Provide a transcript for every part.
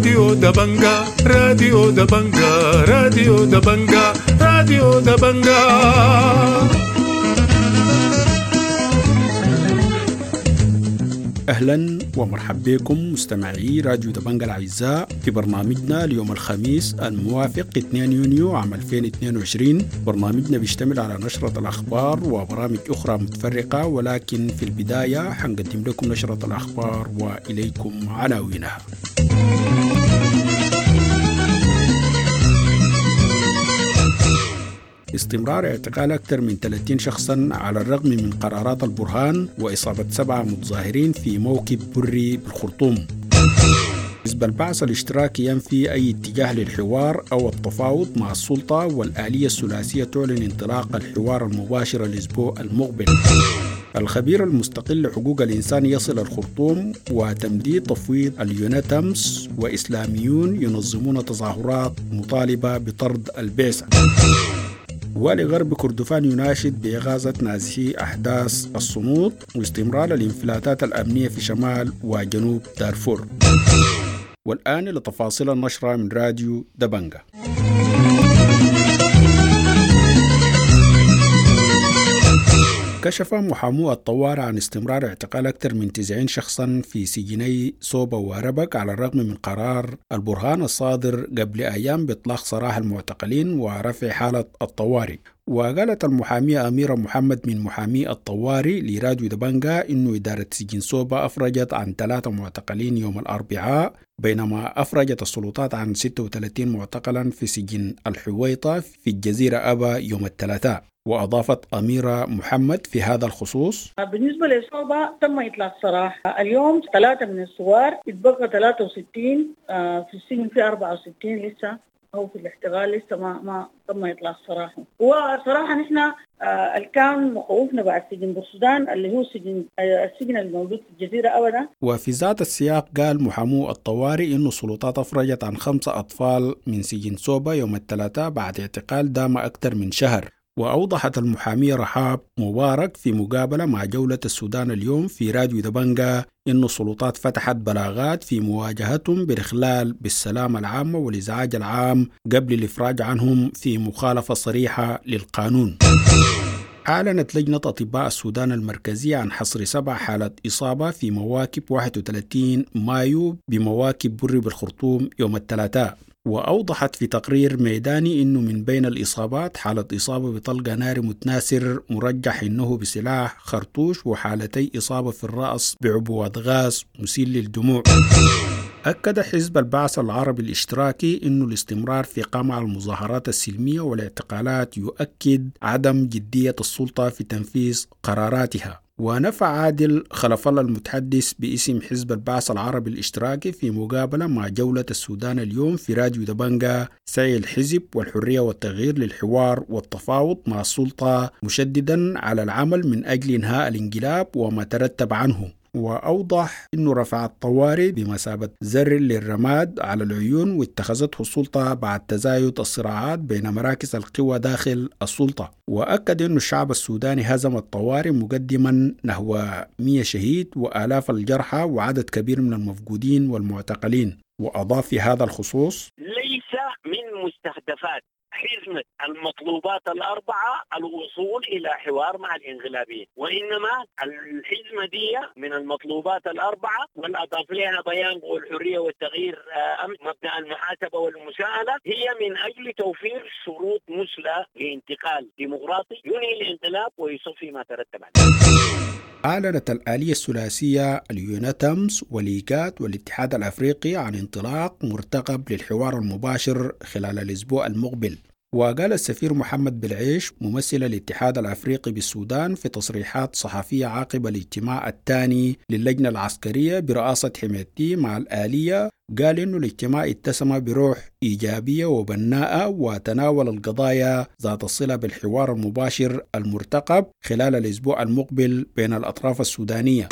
راديو دبنجا راديو دبنجا راديو دبنجا راديو دبنجا. أهلا ومرحبا بكم مستمعي راديو دبنجا الأعزاء في برنامجنا اليوم الخميس الموافق 2 يونيو عام 2022. برنامجنا بيشتمل على نشرة الأخبار وبرامج أخرى متفرقة، ولكن في البداية حنقدم لكم نشرة الأخبار وإليكم عناوينها. استمرار اعتقال أكثر من 30 شخصا على الرغم من قرارات البرهان وإصابة 7 متظاهرين في موكب بري بالخرطوم. حزب البعث الاشتراكي ينفي أي اتجاه للحوار أو التفاوض مع السلطة، والآلية الثلاثية تعلن انطلاق الحوار المباشر الأسبوع المقبل. الخبير المستقل لحقوق الإنسان يصل الخرطوم، وتمديد تفويض اليونتمس، وإسلاميون ينظمون تظاهرات مطالبة بطرد البعثة. ولغرب كردفان يناشد بإغاظة نازحي أحداث الصمود واستمرار الانفلاتات الأمنية في شمال وجنوب دارفور. والآن لتفاصيل النشرة من راديو دبنجا. كشف محامو الطوارئ عن استمرار اعتقال أكثر من 90 شخصا في سجني صوبة وربك على الرغم من قرار البرهان الصادر قبل أيام بإطلاق سراح المعتقلين ورفع حالة الطوارئ. وقالت المحامية أميرة محمد من محامي الطوارئ لراديو دبنجا إنه إدارة سجن صوبة أفرجت عن 3 معتقلين يوم الأربعاء، بينما أفرجت السلطات عن 36 معتقلا في سجن الحويطة في الجزيرة أبا يوم الثلاثاء. وأضافت أميرة محمد في هذا الخصوص: بالنسبة للإصابة تم إطلاق سراح اليوم 3 من الثوار، يتبقى 63 في السجن، في 64 لسه هو في الاحتغال، لسه ما تم إطلاق سراحه. وصراحة نحن الكان مخوفنا بعد سجن بالسودان اللي هو السجن الموجود في الجزيرة أبدا. وفي ذات السياق قال محامو الطوارئ إنه السلطات أفرجت عن 5 أطفال من سجن صوبة يوم الثلاثاء بعد اعتقال دام أكثر من شهر. وأوضحت المحامية رحاب مبارك في مقابلة مع جولة السودان اليوم في راديو دبنجا إن السلطات فتحت بلاغات في مواجهتهم بالإخلال بالسلامة العامة والإزعاج العام قبل الإفراج عنهم في مخالفة صريحة للقانون. أعلنت لجنة أطباء السودان المركزية عن حصر 7 حالات إصابة في مواكب 31 مايو بمواكب بري بالخرطوم يوم الثلاثاء. وأوضحت في تقرير ميداني إنه من بين الإصابات حالة إصابة بطلقة نار متناثر مرجح إنه بسلاح خرطوش، وحالتي إصابة في الرأس بعبوات غاز مسيل للدموع. أكد حزب البعث العربي الاشتراكي إنه الاستمرار في قمع المظاهرات السلمية والاعتقالات يؤكد عدم جدية السلطة في تنفيذ قراراتها. ونفى عادل خلف الله المتحدث باسم حزب البعث العربي الاشتراكي في مقابلة مع جولة السودان اليوم في راديو دبنجا سعي الحزب والحرية والتغيير للحوار والتفاوض مع السلطة، مشددا على العمل من أجل إنهاء الانقلاب وما ترتب عنه. وأوضح أنه رفع الطوارئ بمثابة زر للرماد على العيون واتخذته السلطة بعد تزايد الصراعات بين مراكز القوى داخل السلطة. وأكد أن الشعب السوداني هزم الطوارئ مقدما نحو 100 شهيد وآلاف الجرحى وعدد كبير من المفقودين والمعتقلين. وأضاف في هذا الخصوص: ليس من مستهدفات حزمة المطلوبات الأربعة الوصول إلى حوار مع الانقلابيين، وإنما الحزمة دي من المطلوبات الأربعة، والأضاف لها بيان الحرية والتغيير مبدأ المحاسبة والمساءلة، هي من أجل توفير شروط مثلى لانتقال ديمقراطي ينهي الانقلاب ويصفي ما ترتب عليه. أعلنت الآلية الثلاثية اليونتمس والإيكات والاتحاد الأفريقي عن انطلاق مرتقب للحوار المباشر خلال الأسبوع المقبل. وقال السفير محمد بالعيش ممثل الاتحاد الأفريقي بالسودان في تصريحات صحفية عقب الاجتماع الثاني للجنة العسكرية برئاسة حميدتي مع الآلية، قال إنه الاجتماع اتسم بروح إيجابية وبناءة وتناول القضايا ذات الصلة بالحوار المباشر المرتقب خلال الأسبوع المقبل بين الأطراف السودانية.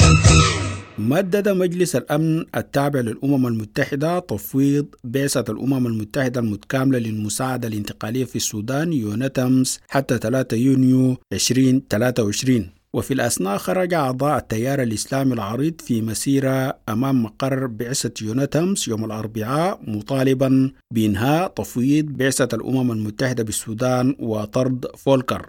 مدد مجلس الأمن التابع للأمم المتحدة تفويض بعثة الأمم المتحدة المتكاملة للمساعدة الانتقالية في السودان يونتمس حتى 3 يونيو 2023. وفي الأثناء خرج أعضاء التيار الإسلامي العريض في مسيرة أمام مقر بعثة يونتمس يوم الأربعاء مطالبا بإنهاء تفويض بعثة الأمم المتحدة بالسودان وطرد فولكر.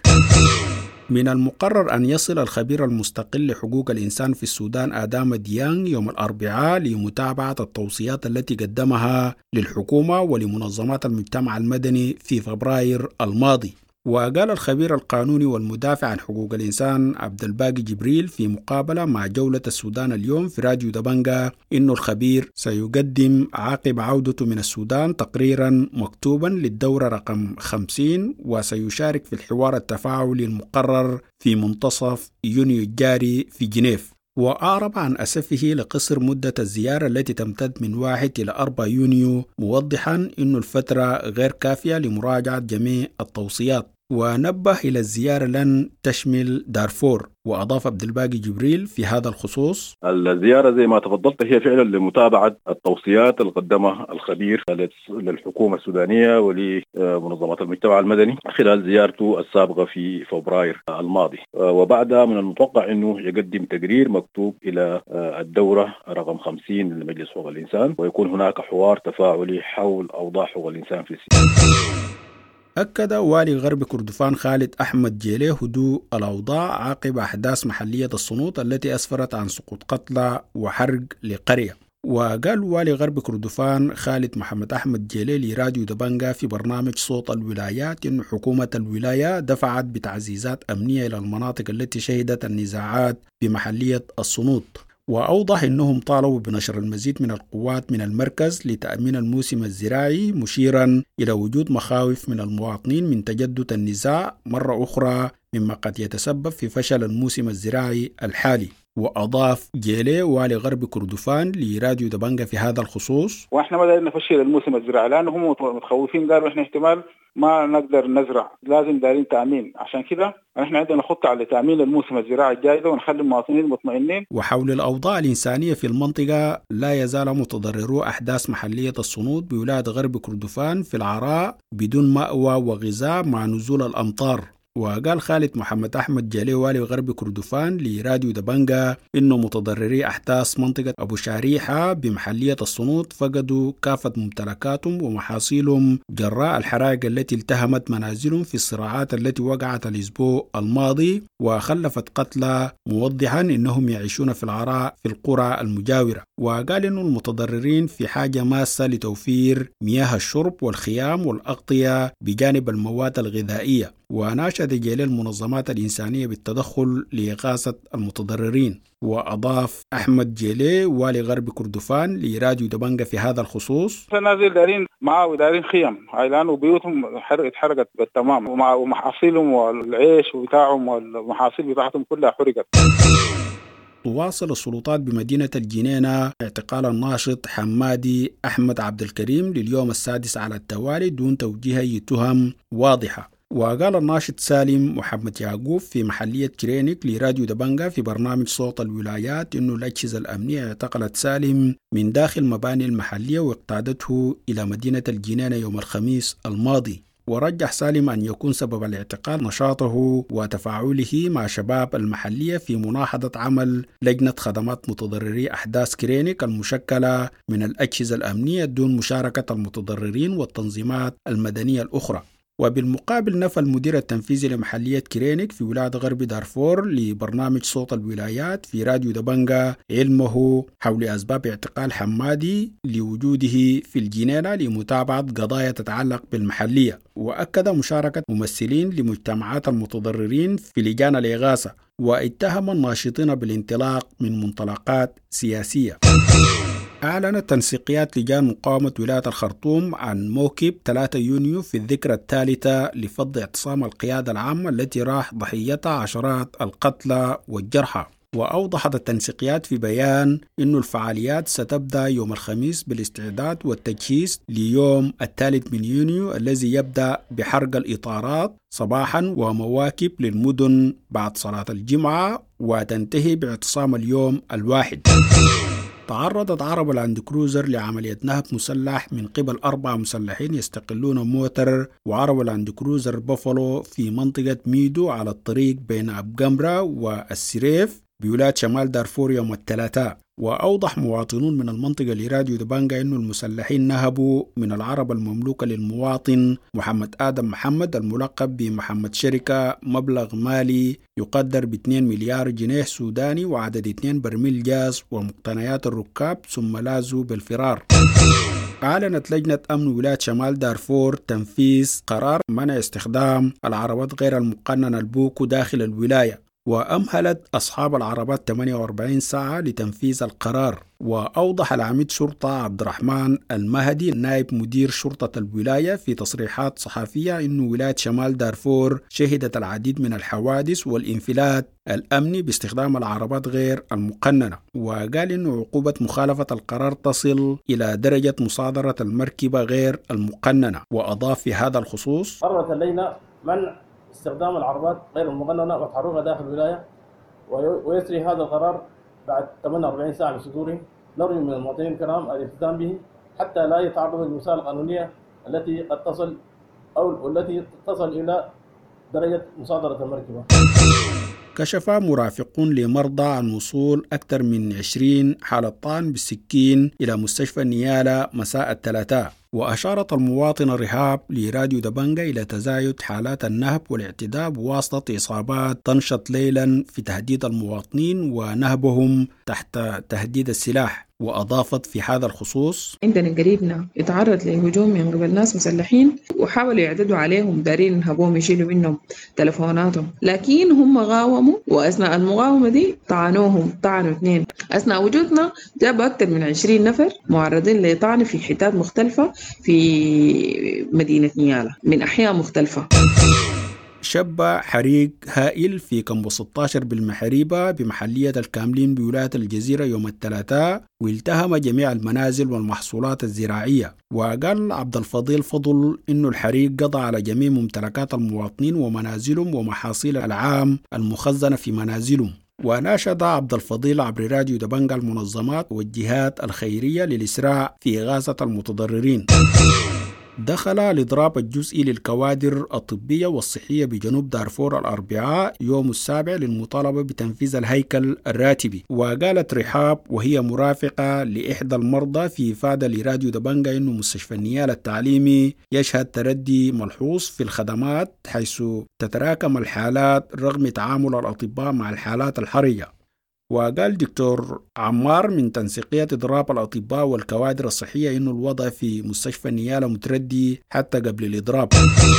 من المقرر أن يصل الخبير المستقل لحقوق الإنسان في السودان آدام ديانغ يوم الأربعاء لمتابعة التوصيات التي قدمها للحكومة ولمنظمات المجتمع المدني في فبراير الماضي. وقال الخبير القانوني والمدافع عن حقوق الإنسان عبد الباقي جبريل في مقابلة مع جولة السودان اليوم في راديو دبنجا إنه الخبير سيقدم عقب عودته من السودان تقريرا مكتوبا للدورة رقم 50 وسيشارك في الحوار التفاعلي المقرر في منتصف يونيو الجاري في جنيف. وأعرب عن أسفه لقصر مدة الزيارة التي تمتد من 1 إلى 4 يونيو موضحا أن الفترة غير كافية لمراجعة جميع التوصيات، ونبه إلى الزيارة لن تشمل دارفور. وأضاف عبد الباقي جبريل في هذا الخصوص: الزيارة زي ما تفضلت هي فعلا لمتابعة التوصيات اللي قدمها الخبير للحكومة السودانية ولمنظمات المجتمع المدني خلال زيارته السابقة في فبراير الماضي، وبعدها من المتوقع أنه يقدم تقرير مكتوب إلى الدورة رقم 50 لمجلس حقوق الإنسان، ويكون هناك حوار تفاعلي حول أوضاع حقوق الإنسان في السودان. أكد والي غرب كردفان خالد أحمد جيلي هدوء الأوضاع عقب أحداث محلية الصنوط التي أسفرت عن سقوط قتلى وحرق لقرية. وقال والي غرب كردفان خالد محمد أحمد جيلي لراديو دبنجا في برنامج صوت الولايات إن حكومة الولاية دفعت بتعزيزات أمنية إلى المناطق التي شهدت النزاعات بمحلية الصنوط. وأوضح أنهم طالبوا بنشر المزيد من القوات من المركز لتأمين الموسم الزراعي، مشيرا إلى وجود مخاوف من المواطنين من تجدد النزاع مرة أخرى مما قد يتسبب في فشل الموسم الزراعي الحالي. وأضاف جيلي والي غرب كردفان لراديو دبنجا في هذا الخصوص: وإحنا ما دارين نفشل الموسم الزراعي لأنه هم متخوفين، قالوا إحنا احتمال ما نقدر نزرع، لازم دارين تأمين. عشان كده احنا عندنا خطة على تأمين الموسم الزراعي الجاي ده ونخلي المواطنين مطمئنين. وحول الأوضاع الإنسانية في المنطقة، لا يزال متضررو أحداث محلية الصنوط بولاية غرب كردفان في العراء بدون مأوى وغذاء مع نزول الأمطار. وقال خالد محمد أحمد جيلي والي غرب كردفان لراديو دبنجا إنه متضرري أحداث منطقة أبو شاريحة بمحلية الصنوط فقدوا كافة ممتلكاتهم ومحاصيلهم جراء الحرائق التي التهمت منازلهم في الصراعات التي وقعت الأسبوع الماضي وخلفت قتلى، موضحا إنهم يعيشون في العراء في القرى المجاورة. وقال إنه المتضررين في حاجة ماسة لتوفير مياه الشرب والخيام والأغطية بجانب المواد الغذائية. وناشد جيلي المنظمات الإنسانية بالتدخل لإغاثة المتضررين. وأضاف أحمد جيلي والي غرب كردفان لراديو دبنجا في هذا الخصوص: الناس دارين معاه دارين خيم لأنه بيوتهم اتحرقت بالتمام ومحاصيلهم والعيش بتاعهم والمحاصيل بتاعتهم كلها حرقت. تواصل السلطات بمدينة الجنينة اعتقال الناشط حمادي أحمد عبد الكريم لليوم السادس على التوالي دون توجيه أي تهم واضحة. وقال الناشط سالم محمد يعقوب في محلية كرينيك لراديو دبنجا في برنامج صوت الولايات إنه الأجهزة الأمنية اعتقلت سالم من داخل مباني المحلية واقتادته إلى مدينة الجنينة يوم الخميس الماضي. ورجح سالم أن يكون سبب الاعتقال نشاطه وتفاعله مع شباب المحلية في مناهضة عمل لجنة خدمات متضرري أحداث كرينيك المشكلة من الأجهزة الأمنية دون مشاركة المتضررين والتنظيمات المدنية الأخرى. وبالمقابل نفى المدير التنفيذي لمحلية كرينيك في ولاية غرب دارفور لبرنامج صوت الولايات في راديو دبنجا علمه حول أسباب اعتقال حمادي لوجوده في الجنينة لمتابعة قضايا تتعلق بالمحلية. وأكد مشاركة ممثلين لمجتمعات المتضررين في لجان الإغاثة، واتهم الناشطين بالانطلاق من منطلقات سياسية. أعلنت تنسيقيات لجان مقاومة ولاية الخرطوم عن موكب 3 يونيو في الذكرى الثالثة لفض اعتصام القيادة العامة التي راح ضحيتها عشرات القتلى والجرحى. وأوضحت التنسيقيات في بيان أن الفعاليات ستبدأ يوم الخميس بالاستعداد والتجهيز ليوم 3 يونيو الذي يبدأ بحرق الإطارات صباحا ومواكب للمدن بعد صلاة الجمعة وتنتهي باعتصام اليوم الواحد. تعرضت عرب اللاند كروزر لعملية نهب مسلح من قبل 4 مسلحين يستقلون موتر وعرب اللاند كروزر بوفالو في منطقة ميدو على الطريق بين أبقمرة والسريف بولاية شمال دارفور يوم الثلاثاء. وأوضح مواطنون من المنطقة لراديو دبنجا أن المسلحين نهبوا من العربة المملوكة للمواطن محمد آدم محمد الملقب بمحمد شركة مبلغ مالي يقدر ب2 مليار جنيه سوداني وعدد 2 برميل جاز ومقتنيات الركاب، ثم لازوا بالفرار. أعلنت لجنة أمن ولاية شمال دارفور تنفيذ قرار منع استخدام العربات غير المقننة البوكو داخل الولاية، وأمهلت أصحاب العربات 48 ساعة لتنفيذ القرار. وأوضح العميد شرطة عبد الرحمن المهدي نائب مدير شرطة الولاية في تصريحات صحفية أن ولاية شمال دارفور شهدت العديد من الحوادث والانفلات الأمني باستخدام العربات غير المقننة، وقال أن عقوبة مخالفة القرار تصل إلى درجة مصادرة المركبة غير المقننة. وأضاف في هذا الخصوص: قررت اللجنة منع استخدام العربات غير المقننة وتحركها داخل الولاية، ويسري هذا القرار بعد 48 ساعة من صدوره. نرجو من المواطنين الكرام الالتزام به حتى لا يتعرضوا للمسائل القانونية التي قد تصل أو التي تصل إلى درجة مصادرة المركبة. كشف مرافقون لمرضى عن وصول أكثر من 20 حالة طعن بالسكين إلى مستشفى النيالة مساء الثلاثاء. وأشارت المواطنة رهاب لراديو دبنجا إلى تزايد حالات النهب والاعتداء بواسطة إصابات تنشط ليلا في تهديد المواطنين ونهبهم تحت تهديد السلاح. وأضافت في هذا الخصوص: عندنا قريبنا يتعرض لهجوم من قبل ناس مسلحين وحاولوا يعتدوا عليهم، دارين ينهبوهم يشيلوا منهم تلفوناتهم، لكن هم قاوموا، وأثناء المقاومة دي طعنوا 2. أثناء وجودنا جابوا أكثر من 20 نفر معرضين لطعن في حتات مختلفة في مدينة نيالة من أحياء مختلفة. شب حريق هائل في كامبو 16 بالمحريبة بمحلية الكاملين بولاية الجزيرة يوم الثلاثاء، والتهم جميع المنازل والمحصولات الزراعية. وقال عبد الفضيل فضل إنه الحريق قضى على جميع ممتلكات المواطنين ومنازلهم ومحاصيل العام المخزنة في منازلهم. وناشد عبد الفضيل عبر راديو دبنجا المنظمات والجهات الخيرية للإسراع في إغاثة المتضررين. دخل الإضراب الجزئي للكوادر الطبية والصحية بجنوب دارفور الأربعاء يوم 7 للمطالبة بتنفيذ الهيكل الراتبي. وقالت رحاب وهي مرافقة لإحدى المرضى في إفادة لراديو دبنجا إنه مستشفى النيالة التعليمي يشهد تردي ملحوظ في الخدمات، حيث تتراكم الحالات رغم تعامل الأطباء مع الحالات الحرجة. وقال دكتور عمار من تنسيقية إضراب الأطباء والكوادر الصحية إنه الوضع في مستشفى النيالة متردي حتى قبل الإضراب.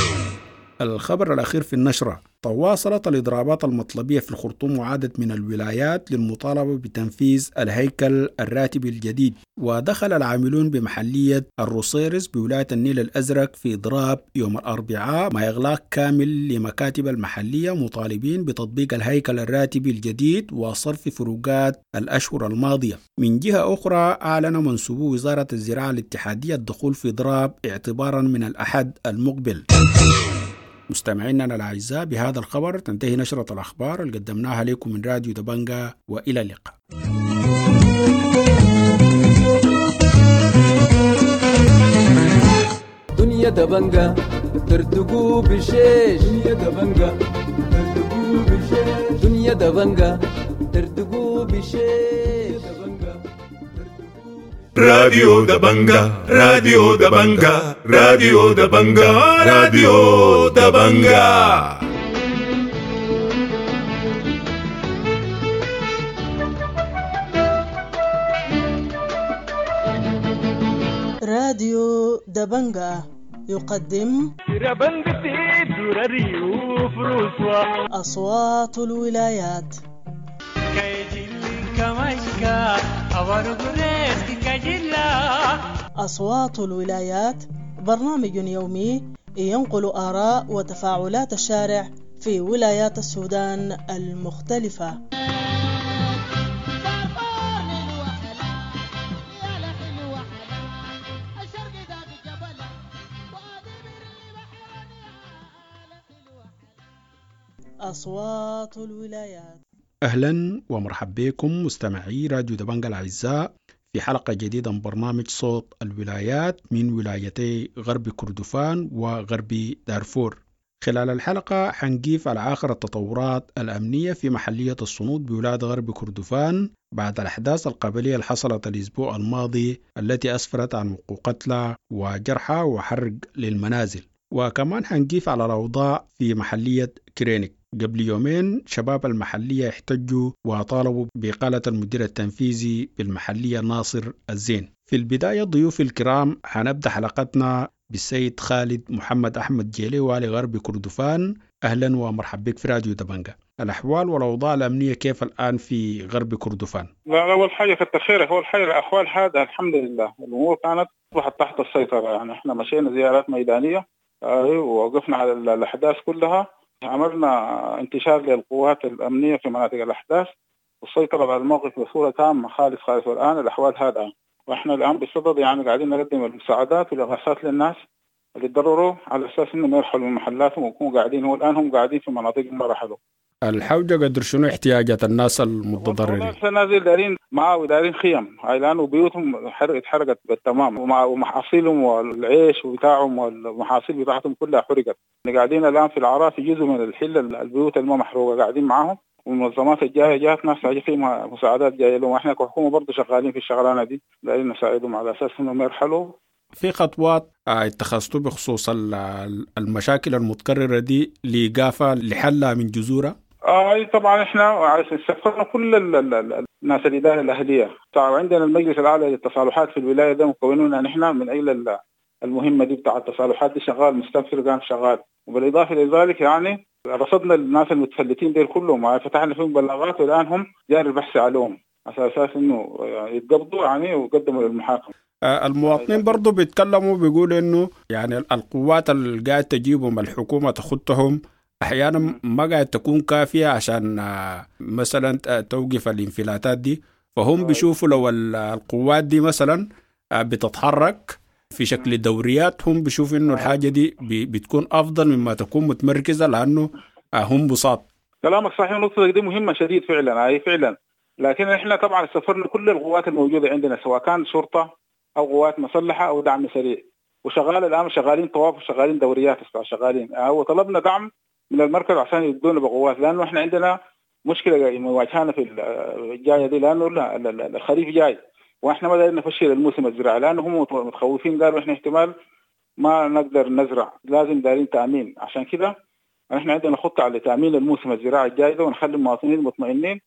الخبر الأخير في النشرة: تواصلت الإضرابات المطلبية في الخرطوم وعدد من الولايات للمطالبة بتنفيذ الهيكل الراتبي الجديد. ودخل العاملون بمحلية الروسيرس بولاية النيل الأزرق في إضراب يوم الأربعاء مع إغلاق كامل لمكاتب المحلية، مطالبين بتطبيق الهيكل الراتبي الجديد وصرف فروقات الأشهر الماضية. من جهة أخرى، أعلن منسوبو وزارة الزراعة الاتحادية الدخول في إضراب اعتبارا من الأحد المقبل. مستمعينا الأعزاء، بهذا الخبر تنتهي نشرة الأخبار اللي قدمناها لكم من راديو دبنجا، وإلى اللقاء. دنيا دبنجا ترتقو بشيش، دنيا دبنجا ترتقو بشيش، دنيا دبنجا ترتقو بشيش. راديو دبنجا راديو دبنجا راديو دبنجا راديو دبنجا. راديو دبنجا يقدم أصوات الولايات. أصوات الولايات برنامج يومي ينقل آراء وتفاعلات الشارع في ولايات السودان المختلفة. أصوات الولايات. أهلا ومرحبا بكم مستمعي راديو دبنجا الأعزاء في حلقة جديدة من برنامج صوت الولايات من ولايتي غرب كردفان وغرب دارفور. خلال الحلقة حنقيف على آخر التطورات الأمنية في محلية الصنود بولاية غرب كردفان بعد الأحداث القبلية اللي حصلت الأسبوع الماضي التي أسفرت عن وقوع قتلى وجرحى وحرق للمنازل. وكمان حنقيف على الأوضاع في محلية كرينيك. قبل يومين شباب المحلية احتجوا وطالبوا بإقالة المدير التنفيذي بالمحلية ناصر الزين. في البداية ضيوف الكرام حنبدأ حلقتنا بالسيد خالد محمد أحمد جيلي والي غرب كردفان. أهلا ومرحبا بك في راديو دبنجة. الأحوال والأوضاع الأمنية كيف الآن في غرب كردفان؟ لا أول حاجة كتر خيرك. أول حاجة الأحوال هذا الحمد لله الأمور كانت أصبحت تحت السيطرة. يعني إحنا مشينا زيارات ميدانية ووقفنا على الأحداث كلها. عملنا انتشار للقوات الأمنية في مناطق الأحداث والسيطرة على الموقف بصورة تامة خالص. والآن الأحوال هذا وإحنا الآن بصدد يعني قاعدين نقدم المساعدات والإغاثات للناس اللي تضرروا على أساس إنهم يرحلوا من محلاتهم ويكونوا قاعدين. هو الآن هم قاعدين في مناطق ما رحلوا. الحوجة قدر شنو احتياجات الناس المتضررين؟ الناس دارين معاه ودارين خيم لأنه بيوتهم اتحرقت بالتمام ومحاصيلهم والعيش بتاعهم والمحاصيل بتاعتهم كلها حرقت. قاعدين الآن في العراف جزء من الحل البيوت الما محروقة قاعدين معاهم. والمنظمات الجاية جات ناس في مساعدات جاية لهم. احنا كحكومة برضه شغالين في الشغلانة دي دارين نساعدهم على أساس إنهم يرحلوا. في خطوات اتخذتوا بخصوص المشاكل المتكررة دي لإيقافها لحلها من جذورها؟ طبعا احنا سافرنا كل الناس الإدارة الأهلية. عندنا المجلس الأعلى للتصالحات في الولاية ده مكونون نحن من أجل المهمة دي بتاع التصالحات دي شغال مستنفر كان شغال. وبالإضافة لذلك يعني رصدنا الناس المتفلتين دول كلهم فتحنا فيهم بلاغات والآن هم جاري البحث عليهم على أساس إنه يتقبضوا يعني ويقدموا للمحاكمة. المواطنين برضو بيتكلموا بيقولوا إنه يعني القوات اللي قاعد تجيبهم الحكومة تخطهم أحيانا ما قاعد تكون كافية عشان مثلا توقف الانفلاتات دي. فهم بيشوفوا لو القوات دي مثلا بتتحرك في شكل دوريات هم بيشوفوا إنه الحاجة دي بتكون أفضل مما تكون متمركزة لأنه هم بساط. كلامك صحيح. النقطة دي مهمة شديد فعلا. فعلا. لكن إحنا طبعا سافرنا كل القوات الموجودة عندنا سواء كان شرطة أو قوات مسلحة أو دعم سريع وشغال الآن شغالين طواف وشغالين دوريات شغالين. وطلبنا دعم من المركز عشان يدونا بقوات لأنه إحنا عندنا مشكلة مواجهانا في الجاية دي لأنه الخريف جاي وإحنا ما دايرين نفشل الموسم الزراعي لأنه هم متخوفين قالوا إحنا احتمال ما نقدر نزرع لازم دايرين تأمين. عشان كده إحنا عندنا خطة على تأمين الموسم الزراعي الجاي ده ونخلي المواطنين مطمئنين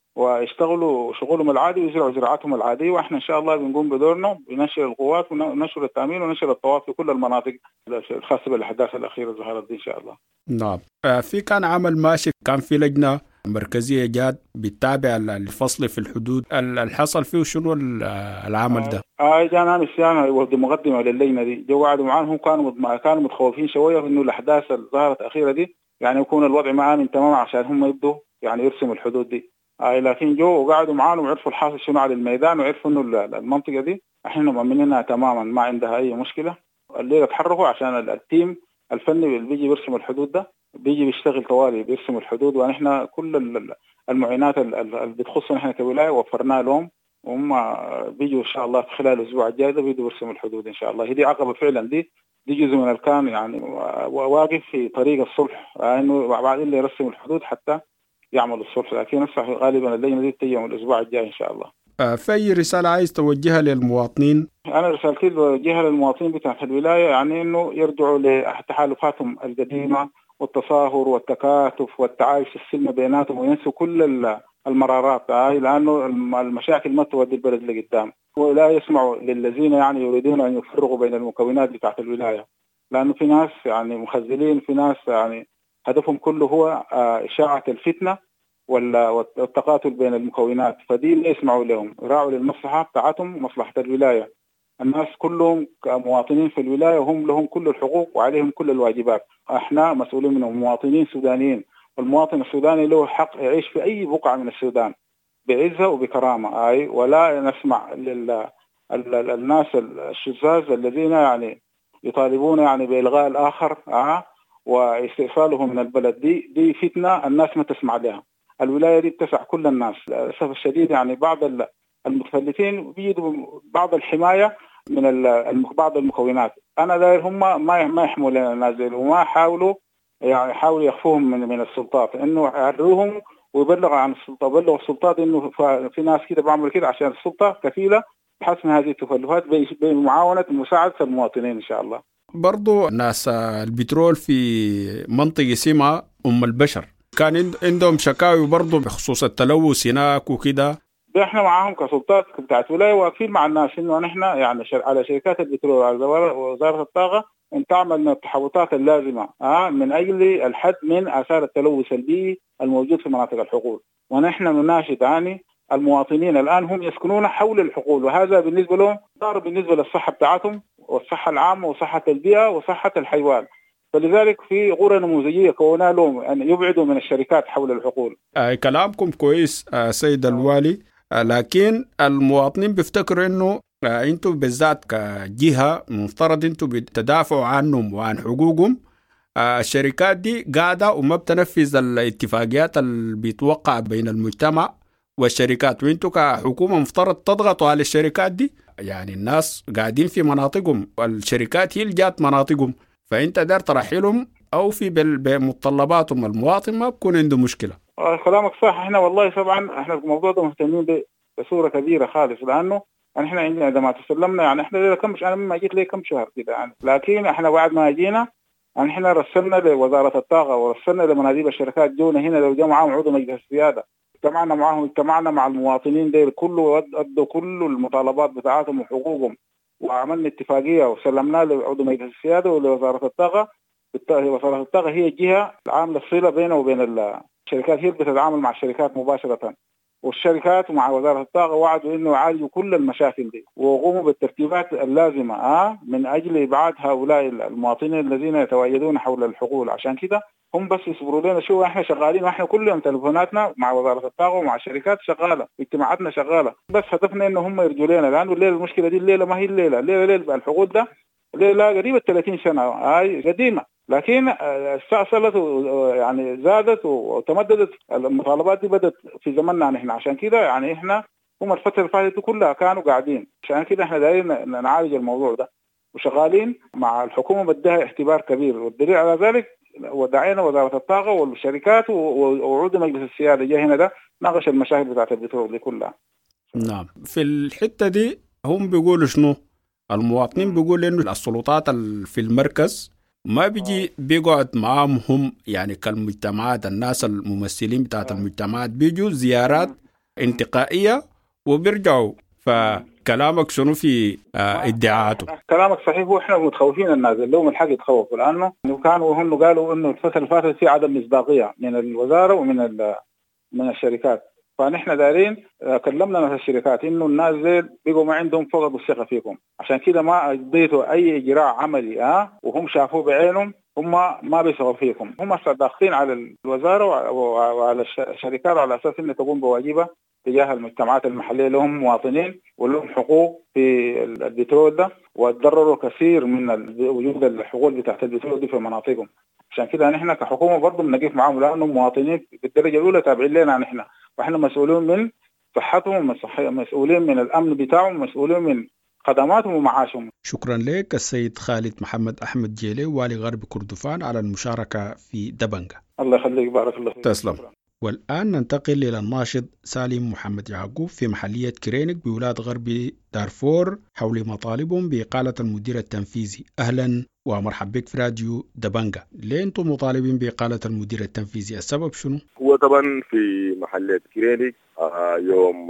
ويشتغلوا شغلهم العادي ويزرعوا زراعتهم العادية. وإحنا إن شاء الله بنقوم بدورنا بنشر القوات ونشر التأمين ونشر الطواف في كل المناطق الخاصة بالأحداث الأخيرة ظهرت دي إن شاء الله. نعم. في كان عمل ماشي كان في لجنة مركزية جات بتتابع الفصل في الحدود الحصل فيه شنو العمل ده؟ جانا نسيان ودي مقدمة للجنة دي جو قعدوا معاهم كانوا متخوفين شوية إنه الأحداث اللي ظهرت أخيرة دي يعني يكون الوضع معاهم تماما عشان هم يبدوا يعني يرسموا الحدود دي. لكن جو وقعدوا معانا وعرفوا الحاصل شنو على الميدان وعرفوا إنه المنطقة دي إحنا مؤمنينها تماما ما عندها أي مشكلة. الليلة تحركوا عشان التيم الفني اللي بيجي بيرسم الحدود ده بيجي بيشتغل طوالي بيرسم الحدود. ونحن كل المعينات اللي بتخصنا نحن كولاية وفرناها لهم وهم بيجوا إن شاء الله في خلال الأسبوع الجاي ده بيجوا بيرسموا الحدود إن شاء الله. هذه عقبة فعلا دي جزء من الكان يعني واقف في طريق الصلح إنه بعد اللي يرسم الحدود حتى يعمل الصلح. لكن غالبا اللجنة دي تيجي من الأسبوع الجاي إن شاء الله. في رسالة عايز توجهها للمواطنين؟ أنا رسالتي بوجهها للمواطنين بتاع الولاية يعني إنه يرجعوا لتحالفاتهم القديمة والتصاهر والتكاتف والتعايش السلمي بيناتهم وينسوا كل المرارات لأنه المشاكل ما تودي البلد لقدام. ولا يسمعوا للذين يعني يريدون أن يفرقوا بين المكونات بتاعت الولاية لأنه في ناس يعني مخزلين في ناس يعني هدفهم كله هو إشاعة الفتنة والتقاتل بين المكونات. فدي لا يسمعوا لهم يراعوا للمصلحة بتاعتهم ومصلحة الولاية. الناس كلهم كمواطنين في الولاية وهم لهم كل الحقوق وعليهم كل الواجبات. احنا مسؤولين منهم مواطنين سودانيين والمواطن السوداني له حق يعيش في أي بقعة من السودان بعزة وبكرامة ولا نسمع للناس الشذاذ الذين يعني يطالبون يعني بإلغاء الآخر واستئصاله من البلد. دي فتنة الناس ما تسمع لها. الولاية دي بتسع كل الناس. للأسف الشديد يعني بعض المتفلتين بيجدوا بعض الحماية من بعض المكونات. أنا داير هم ما يحموا لنا الناس وما حاولوا يخفوهم من السلطات، إنه يعرضوهم ويبلغوا عن السلطة، بلغوا السلطات إنه في ناس كده بعمل كده عشان السلطة كفيلة بحسم هذه التكلفات بمعاونة ومساعدة المواطنين إن شاء الله. برضو ناس البترول في منطقة سيما البشر كان عندهم شكاوي برضو بخصوص التلوث هناك وكده. احنا معاهم كسلطات بتاعت ولاية واقفين مع الناس انه نحن يعني على شركات البترول وعلى وزارة الطاقة ان تعمل من التحوطات اللازمة من اجل الحد من اثار التلوث البيئي الموجود في مناطق الحقول. ونحن نناشد المواطنين الان هم يسكنون حول الحقول، وهذا بالنسبة لهم ضار بالنسبة للصحة بتاعتهم والصحة العامة وصحة البيئة وصحة الحيوان. فلذلك في غرة نموذجية كونا لهم أن يبعدوا من الشركات حول الحقول. كلامكم كويس سيد الوالي، لكن المواطنين بيفتكروا انه انتم بالذات كجهة مفترض انتم بتدافعوا عنهم وعن حقوقهم. الشركات دي قاعدة وما بتنفذ الاتفاقيات اللي بيتوقع بين المجتمع والشركات، وانتم كحكومة مفترض تضغطوا على الشركات دي. يعني الناس قاعدين في مناطقهم والشركات هي اللي جات مناطقهم، فانت دار ترحلهم او في بمتطلباتهم. المواطن ما بكون عنده مشكلة. كلامك صح. احنا والله طبعا احنا الموضوع ده مهتمين بصورة كبيرة خالص، لانه احنا عندما تسلمنا يعني احنا انا لما جيت لي كم شهر كده يعني، لكن احنا بعد ما جينا يعني احنا رسلنا لوزارة الطاقة ورسلنا لمناديب الشركات جونا هنا، لو جاء معاهم عضو مجلس السيادة اجتمعنا مع المواطنين ديل كله، ادوا كل المطالبات بتاعتهم وحقوقهم، وعملنا اتفاقية وسلمناها لعضو مجلس السيادة ولوزارة الطاقة. وزارة الطاقة هي الجهة العاملة الصلة بينه وبين الشركات، هي بتتعامل مع الشركات مباشرة، والشركات مع وزارة الطاقة وعدوا إنه يعالجوا كل المشاكل دي ويقوموا بالترتيبات اللازمة من أجل إبعاد هؤلاء المواطنين الذين يتواجدون حول الحقول. عشان كده هم بس يصبروا لنا شو، احنا شغالين واحنا كل يوم تلفوناتنا مع وزارة الطاقة ومع الشركات شغالة، اجتماعاتنا شغالة، بس هدفنا إنه هم يرجوا لنا، لأنه الليلة المشكلة دي الليلة ما هي الليلة الحقول ده الليلة قريبة 30 سنة هاي قديمة، لكن استأصلت يعني زادت وتمددت. المطالبات دي بدت في زمننا نحن، عشان كده يعني احنا هم الفترة اللي فاتت كلها كانوا قاعدين، عشان كده احنا دايرين نعالج الموضوع ده وشغالين مع الحكومة بدها اعتبار كبير. والدليل على ذلك ودعينا وزارة الطاقة والشركات وعضو مجلس السيادة جاء هنا ده ناقش المشاكل بتاعت البترول دي كلها. نعم، في الحتة دي هم بيقولوا شنو؟ المواطنين بيقولوا انه السلطات في المركز ما بيجي بيقعد معاهم هم، يعني كالمجتمعات الناس الممثلين بتاعت المجتمعات بيجوا زيارات انتقائية وبيرجعوا. فكلامك شنو في ادعاءاته؟ كلامك صحيح، واحنا متخوفين الناس اللي هم الحق يتخوفوا، لانه كانوا هم قالوا انه الفترة اللي فاتت في عدم مصداقية من الوزارة ومن من الشركات. فنحن دارين كلمنا ناس الشركات انه الناس زي بيقوا ما عندهم فقدوا الثقة فيكم، عشان كده ما اديتوا اي اجراء عملي وهم شافوه بعينهم، هم ما بيثقوا فيكم. هم ضاغطين على الوزارة وعلى الشركات على اساس انها تقوم بواجبها تجاه المجتمعات المحلية لهم مواطنين ولهم حقوق في البترول ده، وتضرروا كثير من وجود الحقول بتاعت البترول دي في مناطقهم. عشان كده نحن كحكومة برضو بنقف معهم، لأنهم مواطنين بالدرجة الأولى تابعين لنا نحن، وإحنا مسؤولين من صحتهم، مسؤولين من الأمن بتاعهم، مسؤولين من خدماتهم ومعاشهم. شكرا لك السيد خالد محمد أحمد جيلي والي غرب كردفان على المشاركة في دبنجة. الله يخليك، بارك الله فيك. تسلم. والآن ننتقل إلى الناشط سالم محمد يعقوب في محلية كرينك بولاد غربي دارفور حول مطالبهم بإقالة المدير التنفيذي. أهلا ومرحبا بك في راديو دبنجة. ليه أنتم مطالبين بإقالة المدير التنفيذي؟ السبب شنو؟ هو طبعا في محلية كرينك يوم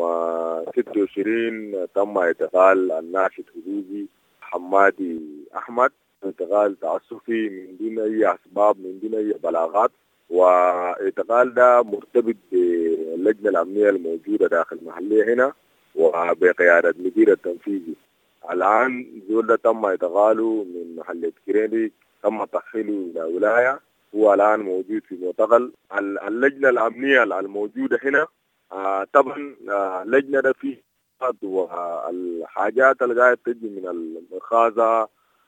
26 تم اعتقال الناشط حقوقي حمادي أحمد، اعتقال تعسفي من دون أي أسباب، من دون أي بلاغات، واعتقال ده مرتبط باللجنة الأمنية الموجودة داخل المحلية هنا وبقيادة المدير التنفيذي. الآن زول ده تم اعتقاله من محلية كرينك، تم تحويله إلى ولاية، هو الآن موجود في معتقل. اللجنة الأمنية الموجودة هنا طبعا اللجنة ده فيه والحاجات اللي قاعدة تجي من المخازة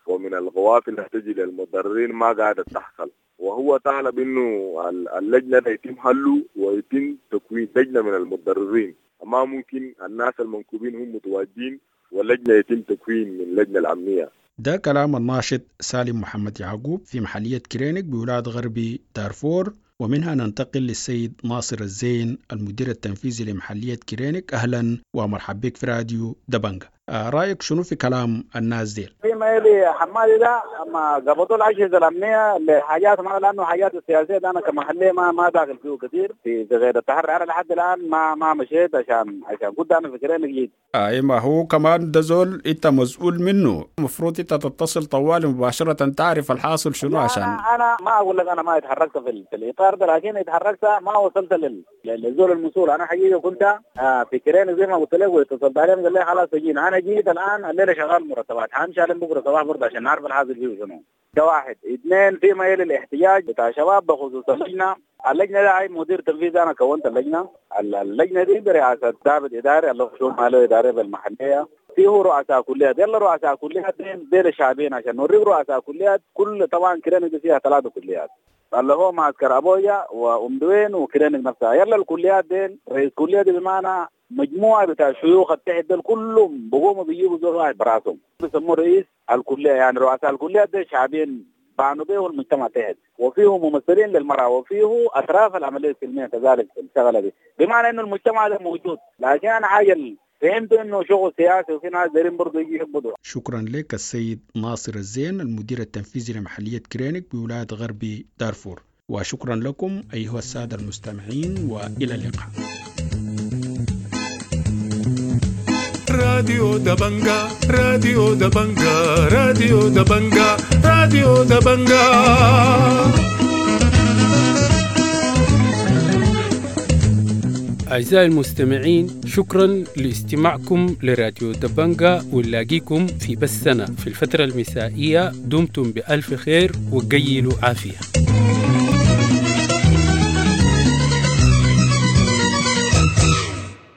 ومن القوافل التي تجي للمضررين ما قاعدة تحصل، وهو طالب إنه اللجنة يتم حله ويتم تكوين لجنة من المضررين. ما ممكن الناس المنكوبين هم متواجدين واللجنة يتم تكوين من اللجنة الأمنية. ده كلام الناشط سالم محمد يعقوب في محلية كرينيك بولاية غربي دارفور. ومنها ننتقل للسيد ناصر الزين المدير التنفيذي لمحلية كرينيك. أهلا ومرحب بك في راديو دبنجة. رأيك شنو في كلام الناس دي؟ فيما يلي حمادي ده أما قبضوا الأجهزة الأمنية لحاجات ما، لأنه حاجات السياسية ده أنا كمحلية ما داخل فيه كثير في غير التحري. أنا لحد الآن ما مشيت عشان كنت أنا في كرينيك جيت. ما هو كمان ده زول أنت مسؤول منه، المفروض أنت تتصل طوالي مباشرة تعرف الحاصل شنو. عشان أنا ما أقول لك أنا ما اتحركت في الإطار ده، لكن اتحركت ما وصلت للزول المسؤول. أنا حقيقة كنت في كرينيك زي ما قلت لك، واتصلت عليهم قال لي خلاص تجينا. أنا جيت الآن الليلة شغال مرتبات، هنمشي عليهم بكرة صباح برضه عشان نعرف الحاصل فيه شنو. ده واحد. اثنين، فيما يلي الاحتجاج بتاع شباب بخصوص اللجنة ده هي مدير تنفيذي. أنا كونت اللجنة دي برئاسة ضابط إداري الله شو ماله إداري بالمحلية، فيه رؤساء كليات. يلا رؤساء كليات ديل الشعبين عشان نوريك رؤساء كليات. كل طبعا كرينيك فيها 3 كليات اللي هو معسكر أبويا وأمدوين وكرينيك نفسها. يلا الكليات دي رئيس كلية دي بمعنى مجموعة بتاع شيوخ التحت دول كلهم بقوموا بيجيبوا زول واحد براسهم بيسموه رئيس الكلية. يعني رؤساء الكليات دي شعبين بانوا به المجتمع تحت، وفيه ممثلين للمرأة، وفيه أطراف العملية السلمية كذلك الشغلة دي، بمعنى إنه المجتمع ده موجود. لكن أنا حاجة فهمت إنه شغل سياسي وفي ناس دايرين برضه يجي يهبطوا. شكرا لك السيد ناصر الزين المدير التنفيذي لمحلية كرينيك بولاية غربي دارفور. وشكرا لكم أيها السادة المستمعين، وإلى اللقاء. راديو دبنجا راديو دبنجا راديو دبنجا راديو دبنجا. أعزائي المستمعين، شكرا لاستماعكم لراديو دبنجا، ونلاقيكم في بثنا في الفترة المسائية. دمتم بألف خير وقيلوا عافية.